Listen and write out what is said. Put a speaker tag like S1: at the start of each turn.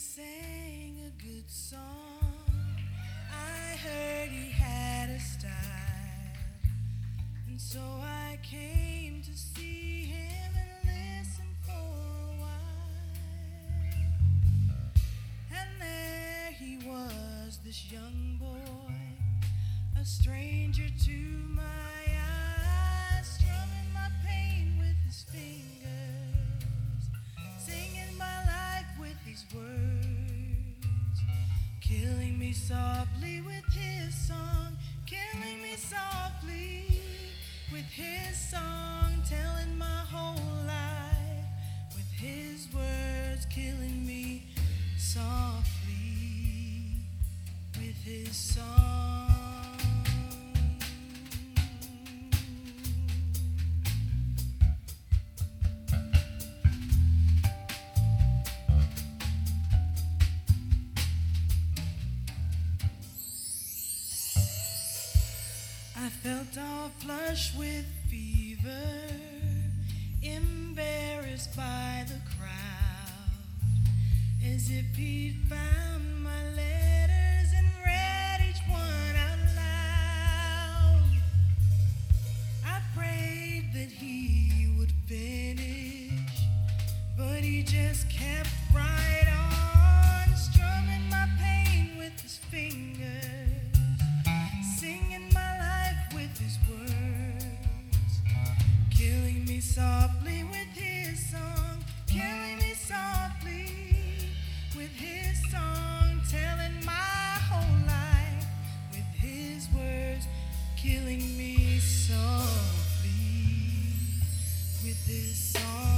S1: sang a good song. I heard he had a style, and so I came to see him and listen for a while. And there he was, this young boy, a stranger to my eyes, strumming my pain with his fingers, singing my life with his words, killing me softly with his song, killing me softly with his song, telling my whole life with his words, killing me softly with his song. I felt all flushed with fever, embarrassed by the crowd, as if he'd found my letters and read each one out loud. I prayed that he would finish, but he just kept right on, strumming my pain with his fingers, singing my life with his words, killing me softly with his song, killing me softly with his song, telling my whole life with his words, killing me softly with his song.